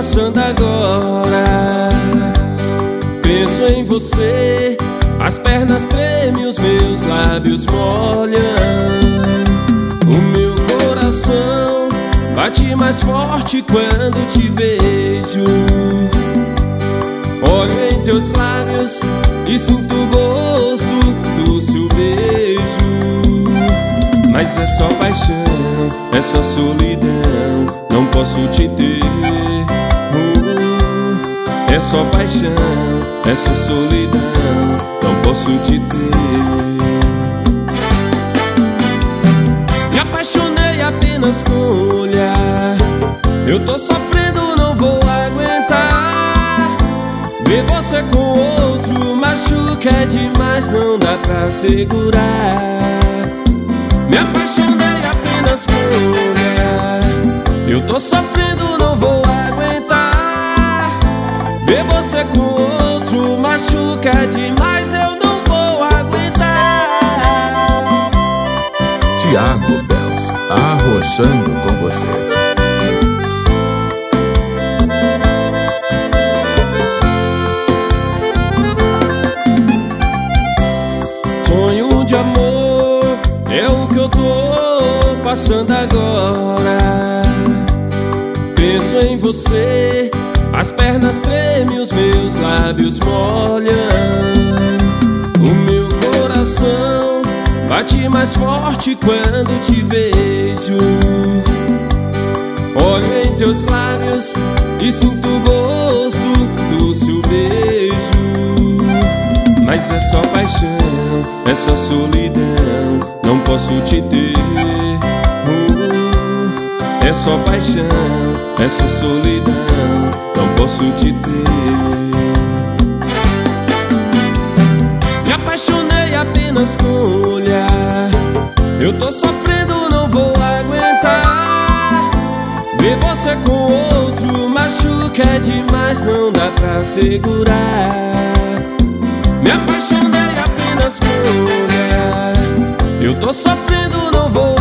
passando agora. Penso em você, as pernas tremem, os meus lábios molham. O meu coração bate mais forte quando te vejo. Olho em teus lábios e sinto o gosto do seu beijo. Mas é só paixão, é só solidão, não posso te ter. É só paixão, é só solidão, não posso te ter. Me apaixonei apenas com o olhar. Eu tô sofrendo, não vou aguentar. Ver você com outro machuca demais, não dá pra segurar. Me apaixonei apenas com o olhar. Eu tô sofrendo, não vou aguentar. Ver você com outro machuca demais, eu não vou aguentar. Thiago Bells, arrochando com você. Sonho de amor é o que eu tô passando agora. Penso em você, as pernas tremem, os meus lábios molham. O meu coração bate mais forte quando te vejo. Olho em teus lábios e sinto o gosto do seu beijo. Mas é só paixão, é só solidão, não posso te ter. É só paixão, é só solidão, não posso te ter. Me apaixonei apenas com o olhar. Eu tô sofrendo, não vou aguentar. Ver você com outro machuca demais, não dá pra segurar. Me apaixonei apenas com o olhar. Eu tô sofrendo, não vou